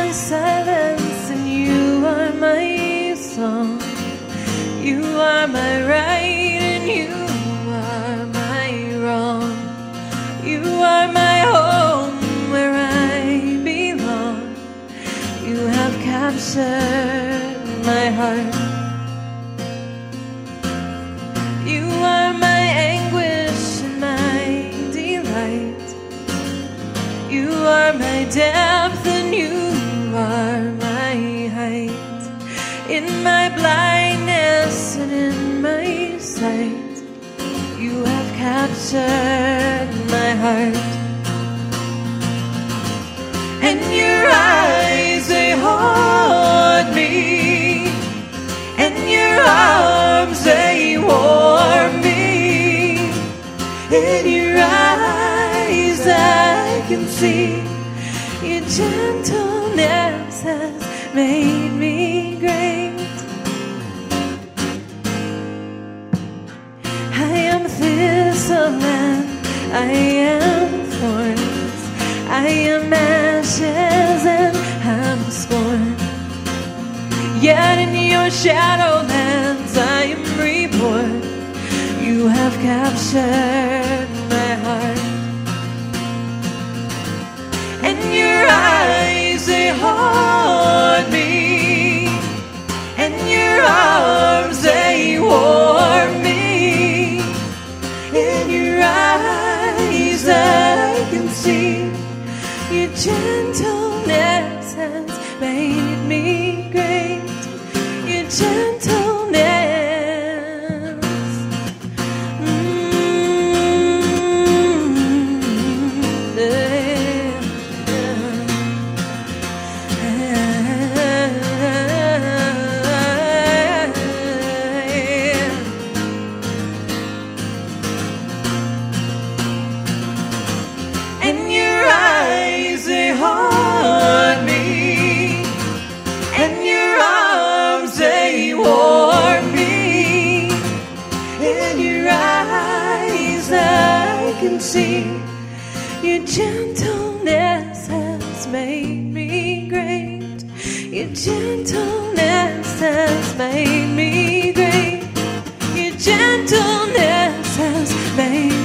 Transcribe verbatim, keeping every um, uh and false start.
my silence and you are my song. You are my right and you are my wrong. You are my home where I belong. You have captured my heart. You are my anguish and my delight. You are my depth and you are my height. In my blindness and in my sight, you have captured my heart. And your eyes, they hold me, and your arms, they warm me. In your eyes I can see your gentleness has made me great. I am thistle and I am thorns. I am ashes and I'm scorn. Yet in your shadowlands I am reborn. You have captured my heart. And your eyes, they hold me, and your arms, they warm me. In your eyes I can see your gentleness has made me great. Your gentleness. See, your gentleness has made me great. Your gentleness has made me great. Your gentleness has made